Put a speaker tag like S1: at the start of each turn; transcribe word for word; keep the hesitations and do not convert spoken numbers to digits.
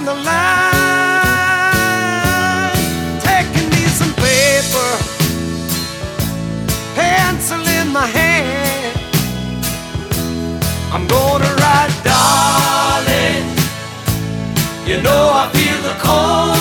S1: the line, taking me some paper, pencil in my hand. I'm gonna write, darling, you know I feel the cold.